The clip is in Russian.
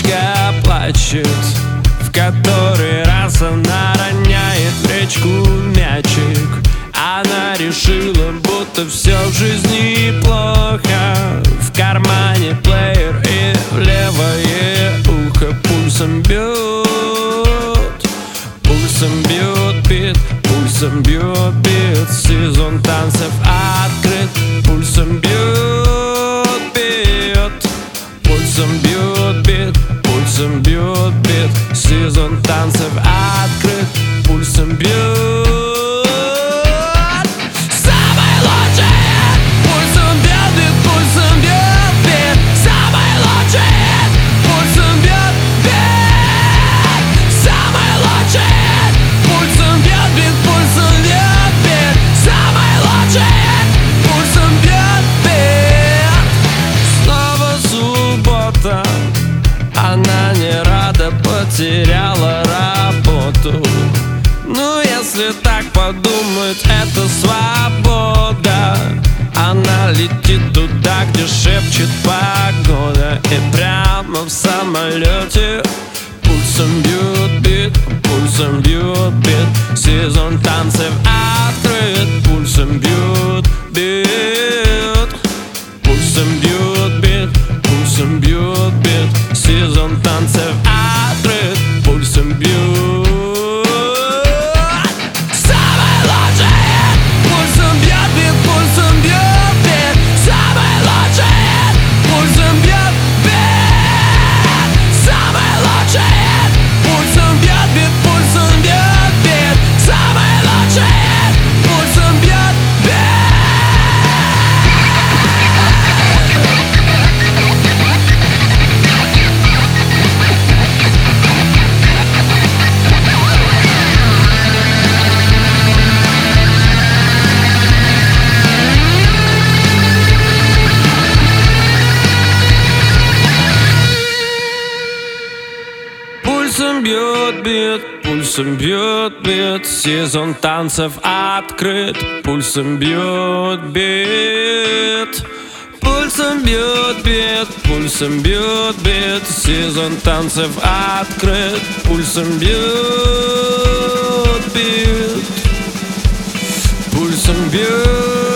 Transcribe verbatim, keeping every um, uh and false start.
речка плачет, в который раз она роняет в речку мячик. Она решила, будто все в жизни плохо. В кармане плеер и в левое ухо пульсом бьет, пульсом бьет бит, пульсом бьет бит. Сезон танцев открыт, пульсом бьет бит, пульсом бьет бит, пульсом бьет бит. Сезон танцев открыт, пульсом бьет. Она не рада, потеряла работу. Ну, если так подумать, это свобода. Она летит туда, где шепчет погода. И прямо в самолете пульсом бьет бит, пульсом бьет бит. Сезон танцев открыт, пульсом бьет бит, пульсом бьет бит, пульсом бьет бит. Сезон танцев открыт, пульсом бьет. Самый лучший хит, пульсом бьет бит, пульсом бьет бит. Самый лучший хит, пульсом бьет бит. Самый лучший хит, пульсом бьет бит, пульсом бьет бит. Самый лучший хит, пульсом бьет бит. Пульсом бьет бит, пульсом бьет бит. Сезон танцев открыт, пульсом бьет бит, пульсом бьет бит, пульсом бьет бит. Сезон танцев открыт, пульсом бьет бит, пульсом бьет.